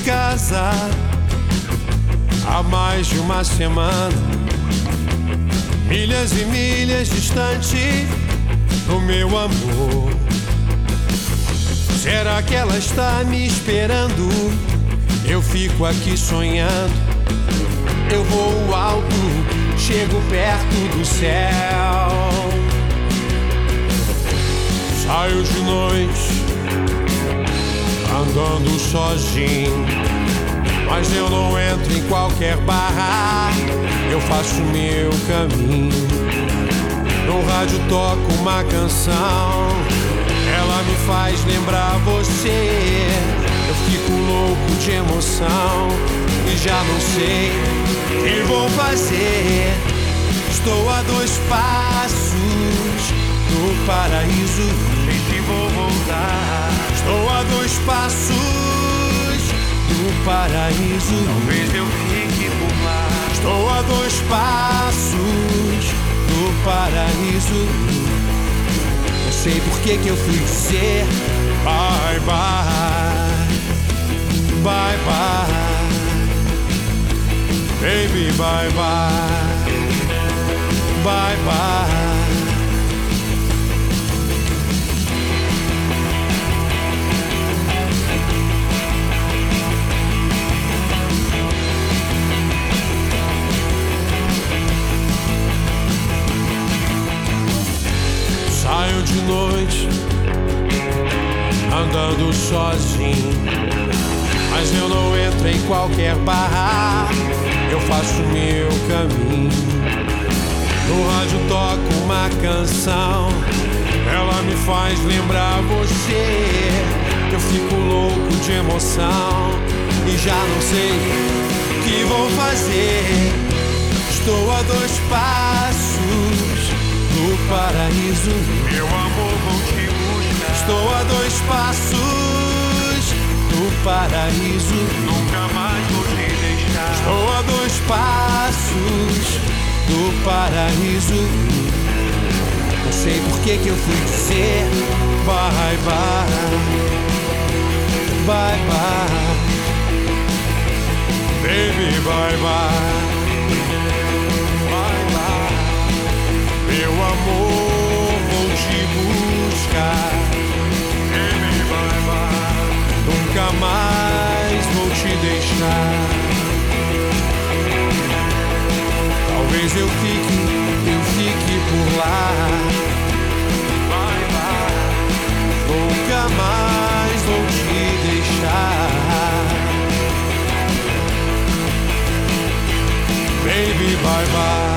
casa há mais de uma semana, milhas e milhas distante do meu amor. Será que ela está me esperando? Eu fico aqui sonhando. Eu vou alto, chego perto do céu. Saio de noite andando sozinho, mas eu não entro em qualquer barra, eu faço meu caminho. No rádio toco uma canção, ela me faz lembrar você. Eu fico louco de emoção e já não sei o que vou fazer. Estou a 2 passos do paraíso, sei que vou voltar. Estou a 2 passos do paraíso, talvez eu fique por lá. Estou a 2 passos do paraíso. Não sei por que eu fui dizer bye bye, bye bye, baby bye bye, bye bye. Saio de noite andando sozinho, mas eu não entro em qualquer barra, eu faço meu caminho. No rádio toco uma canção, ela me faz lembrar você. Eu fico louco de emoção e já não sei o que vou fazer. Estou a 2 passos do paraíso, meu amor, vou te buscar. Estou a 2 passos do paraíso, nunca mais vou te deixar. Estou a 2 passos do paraíso. Não sei por que eu fui dizer bye bye, bye bye, baby bye bye. Meu amor, vou te buscar. Baby, bye bye. Nunca mais vou te deixar. Talvez eu fique por lá. Bye bye. Nunca mais vou te deixar. Baby, bye bye.